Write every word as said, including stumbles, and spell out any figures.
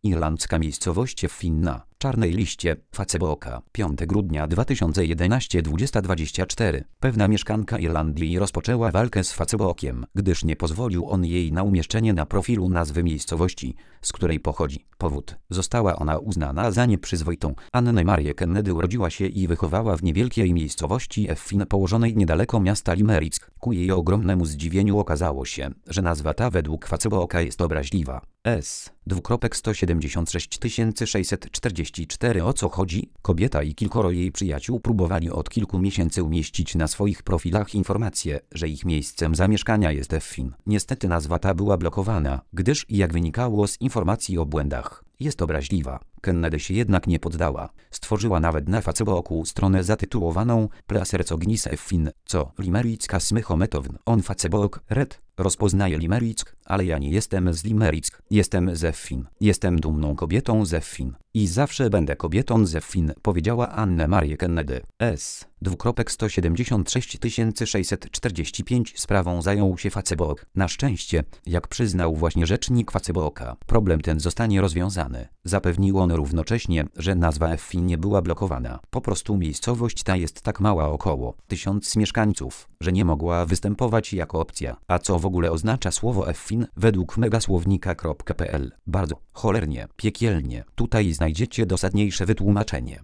Irlandzka miejscowość Effin na czarnej liście Facebooka. piątego grudnia dwa tysiące jedenastego dwudziesta dwadzieścia cztery. Pewna mieszkanka Irlandii rozpoczęła walkę z Facebookiem, gdyż nie pozwolił on jej na umieszczenie na profilu nazwy miejscowości, z której pochodzi. Powód: została ona uznana za nieprzyzwoitą. Anne Marie Kennedy urodziła się i wychowała w niewielkiej miejscowości Effin położonej niedaleko miasta Limerick. Ku jej ogromnemu zdziwieniu okazało się, że nazwa ta według Facebooka jest obraźliwa. S. Dwukropek sto siedemdziesiąt sześć tysięcy sześćset czterdzieści cztery. O co chodzi? Kobieta i kilkoro jej przyjaciół próbowali od kilku miesięcy umieścić na swoich profilach informację, że ich miejscem zamieszkania jest Effin. Niestety nazwa ta była blokowana, gdyż, jak wynikało z informacji o błędach, jest obraźliwa. Kennedy się jednak nie poddała. Stworzyła nawet na Facebooku stronę zatytułowaną Placercognis Effin, co Limericka Smychometown. On Facebook, red, rozpoznaje Limerick, ale ja nie jestem z Limerick, jestem z Effin. Jestem dumną kobietą z Effin. I zawsze będę kobietą z Effin, powiedziała Anne Marie Kennedy. S. Dwukropek sto siedemdziesiąt sześć tysięcy sześćset czterdzieści pięć. Sprawą zajął się Facebook. Na szczęście, jak przyznał właśnie rzecznik Facebooka, problem ten zostanie rozwiązany. Zapewnił on równocześnie, że nazwa Effin nie była blokowana. Po prostu miejscowość ta jest tak mała, około tysiąc mieszkańców, że nie mogła występować jako opcja. A co w ogóle oznacza słowo Effin według megasłownika kropka p l? Bardzo cholernie, piekielnie. Tutaj znajdziecie dosadniejsze wytłumaczenie.